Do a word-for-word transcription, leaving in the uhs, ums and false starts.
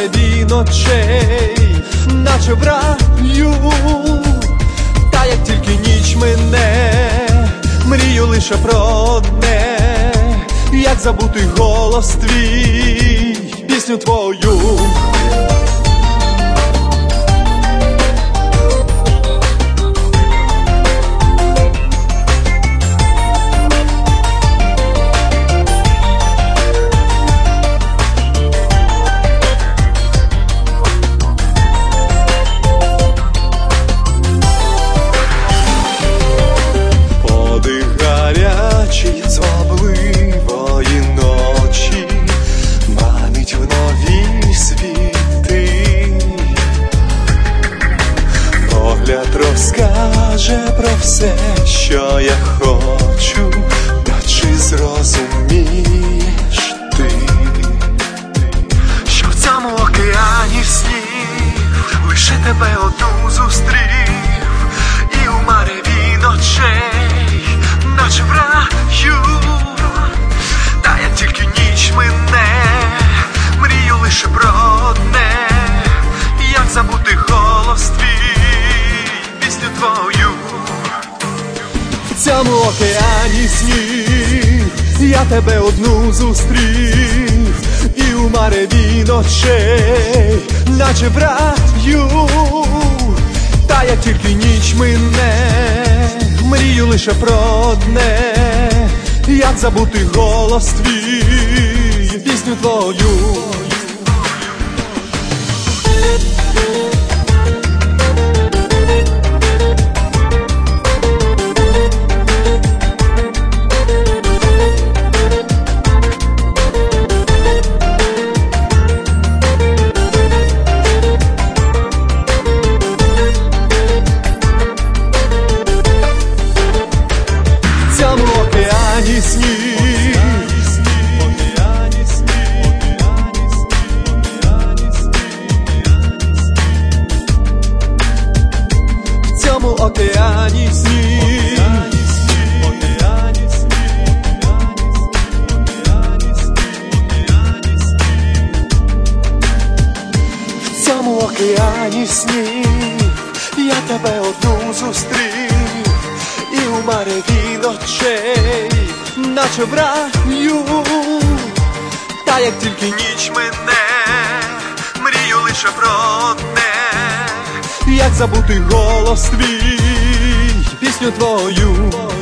мареві ночей, наче в раю. Та як тільки ніч мине, мрію лише про одне, як забути голос твій, пісню твою. Звабливої ночі манить в нові світи, погляд розкаже про все, що я хочу, та чи зрозумієш ти, що в цьому океані снів лише тебе одну зустрів, і у мареві ночей, наче в раю. Та як тільки ніч мине, мрію лише про одне, як забути голос твій, пісню твою. В цьому океані снів я тебе одну зустрів, і у мареві ночей, наче в раю. Та як тільки ніч мине, мрію лише про одне, як забути голос твій, пісню твою. В цьому океані снів, в цьому океані снів я тебе одну зустрів, і у мареві ночей, наче в раю. Та як тільки ніч мине, мрію лише про одне, як забути голос твій, пісню твою.